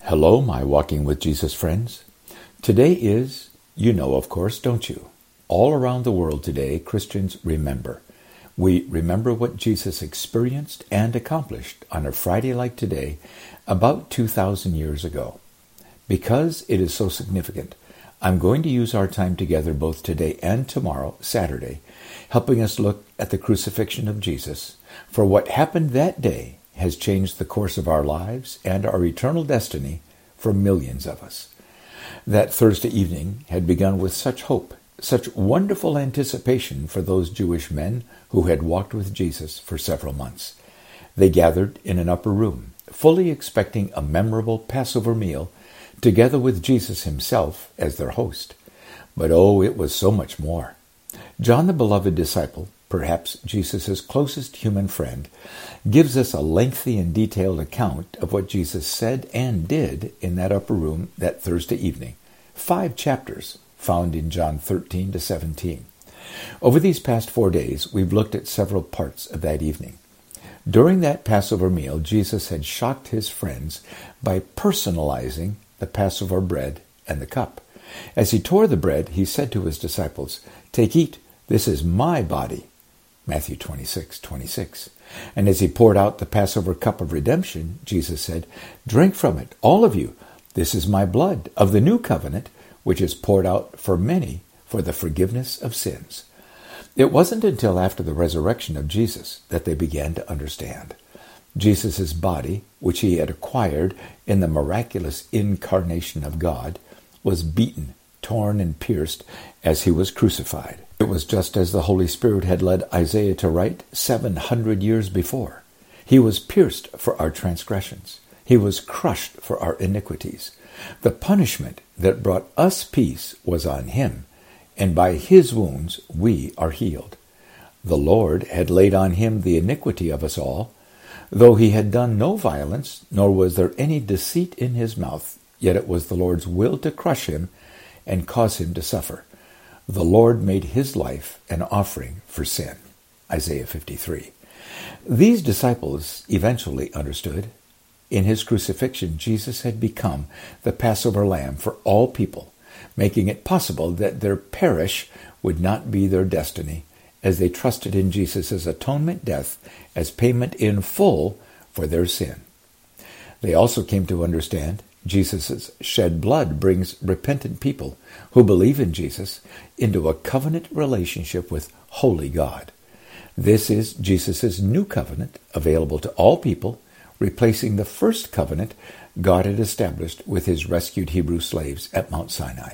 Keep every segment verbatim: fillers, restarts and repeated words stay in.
Hello, my Walking with Jesus friends. Today is, you know of course, don't you? All around the world today, Christians remember. We remember what Jesus experienced and accomplished on a Friday like today, about two thousand years ago. Because it is so significant, I'm going to use our time together both today and tomorrow, Saturday, helping us look at the crucifixion of Jesus, for what happened that day has changed the course of our lives and our eternal destiny for millions of us. That Thursday evening had begun with such hope, such wonderful anticipation for those Jewish men who had walked with Jesus for several months. They gathered in an upper room, fully expecting a memorable Passover meal, together with Jesus himself as their host. But oh, it was so much more. John, the beloved disciple, perhaps Jesus' closest human friend, gives us a lengthy and detailed account of what Jesus said and did in that upper room that Thursday evening. Five chapters found in John thirteen to seventeen. Over these past four days, we've looked at several parts of that evening. During that Passover meal, Jesus had shocked his friends by personalizing the Passover bread and the cup. As he tore the bread, he said to his disciples, "Take, eat, this is my body." Matthew twenty-six twenty-six. And as he poured out the Passover cup of redemption, Jesus said, "Drink from it, all of you. This is my blood of the new covenant, which is poured out for many for the forgiveness of sins." It wasn't until after the resurrection of Jesus that they began to understand. Jesus' body, which he had acquired in the miraculous incarnation of God, was beaten, torn, and pierced as he was crucified. It was just as the Holy Spirit had led Isaiah to write seven hundred years before. He was pierced for our transgressions. He was crushed for our iniquities. The punishment that brought us peace was on him, and by his wounds we are healed. The Lord had laid on him the iniquity of us all. Though he had done no violence, nor was there any deceit in his mouth, yet it was the Lord's will to crush him and cause him to suffer. The Lord made his life an offering for sin. Isaiah fifty-three. These disciples eventually understood. In his crucifixion, Jesus had become the Passover lamb for all people, making it possible that their perish would not be their destiny, as they trusted in Jesus' atonement death as payment in full for their sin. They also came to understand Jesus' shed blood brings repentant people who believe in Jesus into a covenant relationship with holy God. This is Jesus' new covenant, available to all people, replacing the first covenant God had established with his rescued Hebrew slaves at Mount Sinai.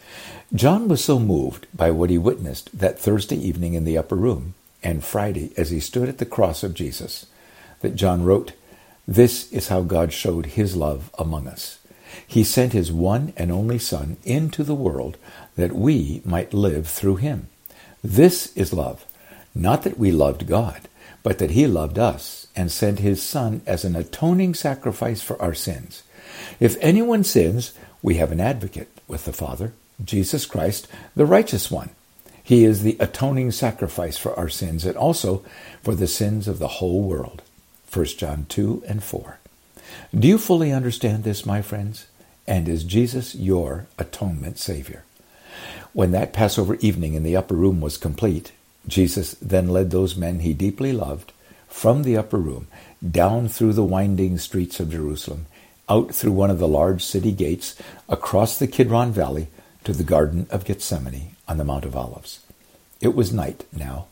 John was so moved by what he witnessed that Thursday evening in the upper room and Friday as he stood at the cross of Jesus that John wrote, "This is how God showed his love among us. He sent his one and only Son into the world that we might live through him. This is love, not that we loved God, but that he loved us and sent his Son as an atoning sacrifice for our sins. If anyone sins, we have an advocate with the Father, Jesus Christ, the righteous one. He is the atoning sacrifice for our sins and also for the sins of the whole world." First John two and four. Do you fully understand this, my friends? And is Jesus your atonement Savior? When that Passover evening in the upper room was complete, Jesus then led those men he deeply loved from the upper room, down through the winding streets of Jerusalem, out through one of the large city gates, across the Kidron Valley, to the Garden of Gethsemane on the Mount of Olives. It was night now.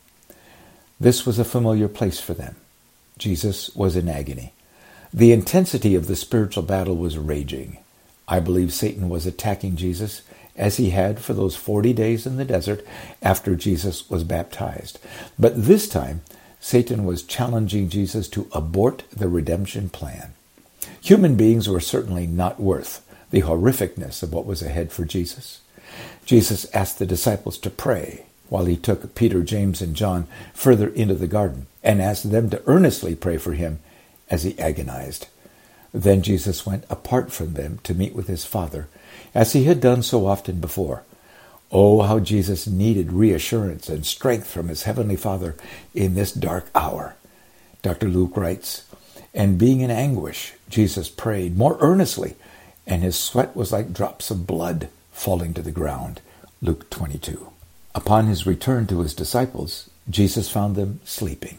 This was a familiar place for them. Jesus was in agony. The intensity of the spiritual battle was raging. I believe Satan was attacking Jesus as he had for those forty days in the desert after Jesus was baptized. But this time, Satan was challenging Jesus to abort the redemption plan. Human beings were certainly not worth the horrificness of what was ahead for Jesus. Jesus asked the disciples to pray while he took Peter, James, and John further into the garden and asked them to earnestly pray for him as he agonized. Then Jesus went apart from them to meet with his Father, as he had done so often before. Oh, how Jesus needed reassurance and strength from his heavenly Father in this dark hour. Doctor Luke writes, "And being in anguish, Jesus prayed more earnestly and his sweat was like drops of blood falling to the ground. Luke twenty-two. Upon his return to his disciples, Jesus found them sleeping.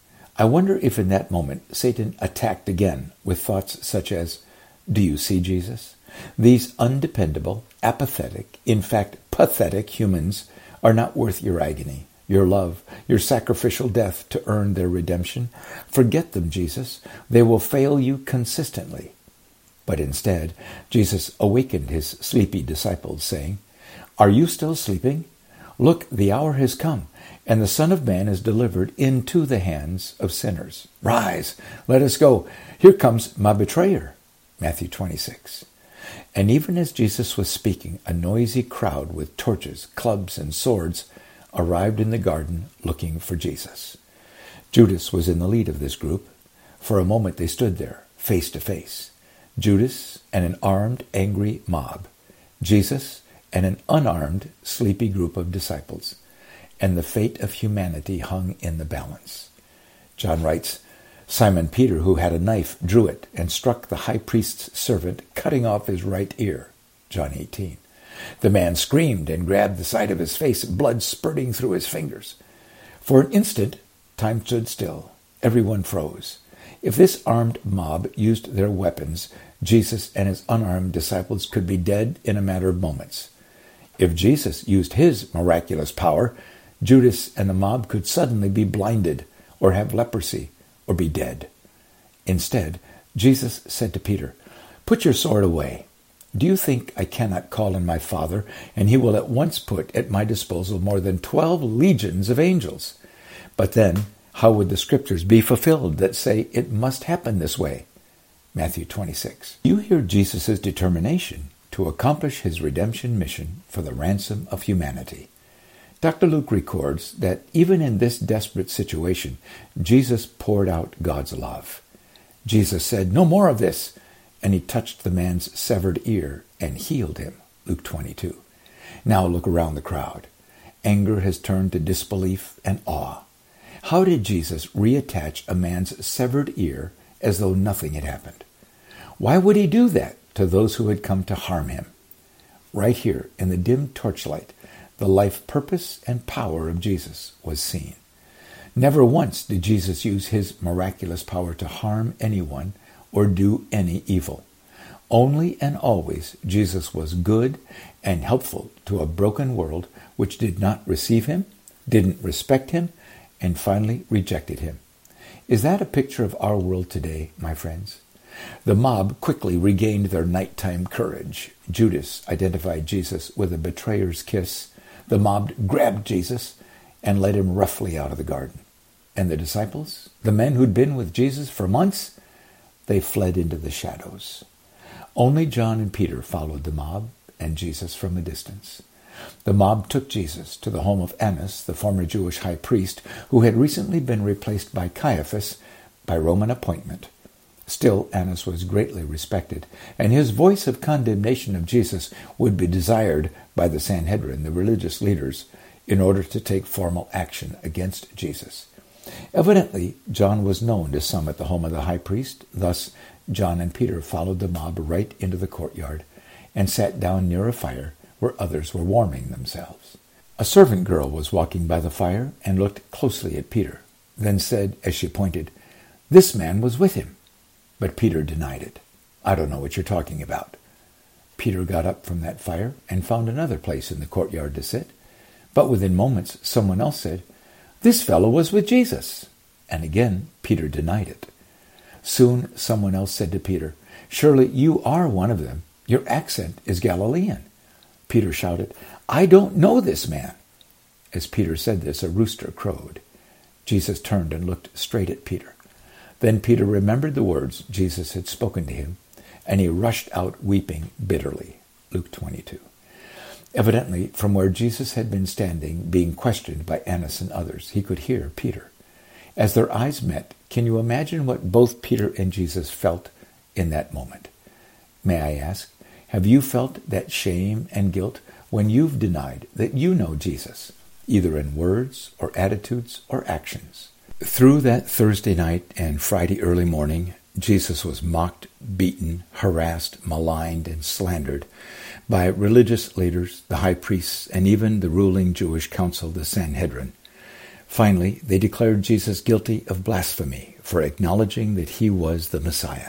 I wonder if in that moment Satan attacked again with thoughts such as, do you see Jesus? These undependable, apathetic, in fact pathetic humans are not worth your agony, your love, your sacrificial death to earn their redemption. Forget them, Jesus. They will fail you consistently. But instead, Jesus awakened his sleepy disciples, saying, Are you still sleeping? Look, the hour has come, and the Son of Man is delivered into the hands of sinners. Rise, let us go. Here comes my betrayer. Matthew twenty-six. And even as Jesus was speaking, a noisy crowd with torches, clubs, and swords arrived in the garden looking for Jesus. Judas was in the lead of this group. For a moment they stood there, face to face. Judas and an armed, angry mob. Jesus and an unarmed, sleepy group of disciples. And the fate of humanity hung in the balance. John writes, Simon Peter, who had a knife, drew it and struck the high priest's servant, cutting off his right ear. John eighteen. The man screamed and grabbed the side of his face, blood spurting through his fingers. For an instant, time stood still. Everyone froze. If this armed mob used their weapons, Jesus and his unarmed disciples could be dead in a matter of moments. If Jesus used his miraculous power, Judas and the mob could suddenly be blinded or have leprosy or be dead. Instead, Jesus said to Peter, Put your sword away. Do you think I cannot call on my Father, and he will at once put at my disposal more than twelve legions of angels? But then, how would the scriptures be fulfilled that say it must happen this way? Matthew twenty-six. You hear Jesus' determination to accomplish his redemption mission for the ransom of humanity. Doctor Luke records that even in this desperate situation, Jesus poured out God's love. Jesus said, No more of this, and he touched the man's severed ear and healed him. Luke twenty-two. Now look around the crowd. Anger has turned to disbelief and awe. How did Jesus reattach a man's severed ear as though nothing had happened? Why would he do that to those who had come to harm him? Right here in the dim torchlight, the life purpose and power of Jesus was seen. Never once did Jesus use his miraculous power to harm anyone or do any evil. Only and always Jesus was good and helpful to a broken world which did not receive him, didn't respect him, and finally rejected him. Is that a picture of our world today, my friends? The mob quickly regained their nighttime courage. Judas identified Jesus with a betrayer's kiss. The mob grabbed Jesus and led him roughly out of the garden. And the disciples, the men who'd been with Jesus for months, they fled into the shadows. Only John and Peter followed the mob and Jesus from a distance. The mob took Jesus to the home of Annas, the former Jewish high priest, who had recently been replaced by Caiaphas by Roman appointment. Still, Annas was greatly respected, and his voice of condemnation of Jesus would be desired by the Sanhedrin, the religious leaders, in order to take formal action against Jesus. Evidently, John was known to some at the home of the high priest. Thus, John and Peter followed the mob right into the courtyard and sat down near a fire where others were warming themselves. A servant girl was walking by the fire and looked closely at Peter, then said, as she pointed, "This man was with him." But Peter denied it. "I don't know what you're talking about." Peter got up from that fire and found another place in the courtyard to sit. But within moments, someone else said, "This fellow was with Jesus." And again, Peter denied it. Soon, someone else said to Peter, "Surely you are one of them. Your accent is Galilean." Peter shouted, "I don't know this man." As Peter said this, a rooster crowed. Jesus turned and looked straight at Peter. Then Peter remembered the words Jesus had spoken to him, and he rushed out weeping bitterly. Luke twenty-two. Evidently, from where Jesus had been standing, being questioned by Annas and others, he could hear Peter. As their eyes met, can you imagine what both Peter and Jesus felt in that moment? May I ask, have you felt that shame and guilt when you've denied that you know Jesus, either in words or attitudes or actions? Through that Thursday night and Friday early morning, Jesus was mocked, beaten, harassed, maligned, and slandered by religious leaders, the high priests, and even the ruling Jewish council, the Sanhedrin. Finally, they declared Jesus guilty of blasphemy for acknowledging that he was the Messiah.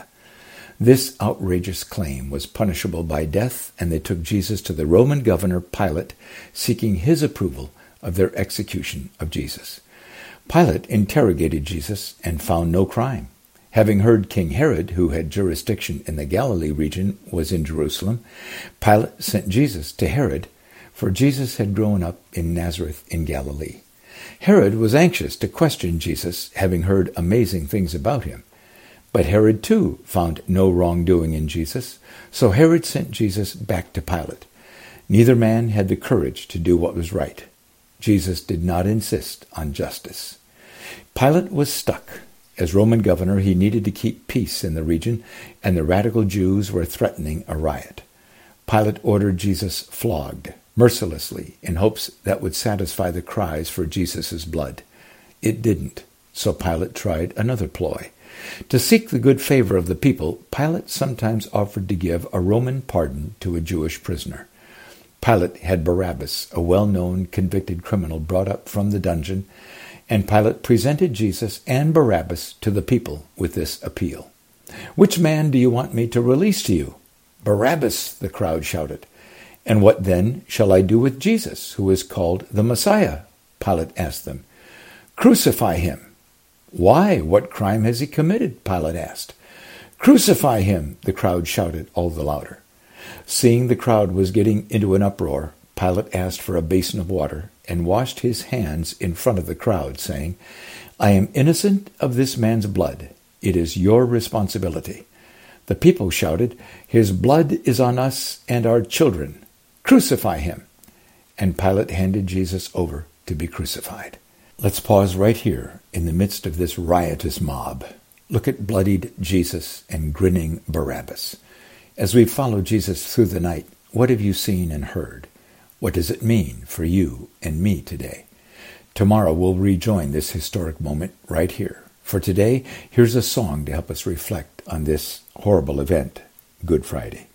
This outrageous claim was punishable by death, and they took Jesus to the Roman governor Pilate, seeking his approval of their execution of Jesus. Pilate interrogated Jesus and found no crime. Having heard King Herod, who had jurisdiction in the Galilee region, was in Jerusalem, Pilate sent Jesus to Herod, for Jesus had grown up in Nazareth in Galilee. Herod was anxious to question Jesus, having heard amazing things about him. But Herod, too, found no wrongdoing in Jesus, so Herod sent Jesus back to Pilate. Neither man had the courage to do what was right. Jesus did not insist on justice. Pilate was stuck. As Roman governor, he needed to keep peace in the region, and the radical Jews were threatening a riot. Pilate ordered Jesus flogged, mercilessly, in hopes that would satisfy the cries for Jesus' blood. It didn't, so Pilate tried another ploy. To seek the good favor of the people, Pilate sometimes offered to give a Roman pardon to a Jewish prisoner. Pilate had Barabbas, a well-known convicted criminal, brought up from the dungeon, and Pilate presented Jesus and Barabbas to the people with this appeal. "Which man do you want me to release to you?" "Barabbas," the crowd shouted. "And what then shall I do with Jesus, who is called the Messiah?" Pilate asked them. "Crucify him." "Why? What crime has he committed?" Pilate asked. "Crucify him," the crowd shouted all the louder. Seeing the crowd was getting into an uproar, Pilate asked for a basin of water and washed his hands in front of the crowd, saying, "I am innocent of this man's blood. It is your responsibility." The people shouted, "His blood is on us and our children. Crucify him." And Pilate handed Jesus over to be crucified. Let's pause right here in the midst of this riotous mob. Look at bloodied Jesus and grinning Barabbas. As we follow Jesus through the night, what have you seen and heard? What does it mean for you and me today? Tomorrow we'll rejoin this historic moment right here. For today, here's a song to help us reflect on this horrible event, Good Friday.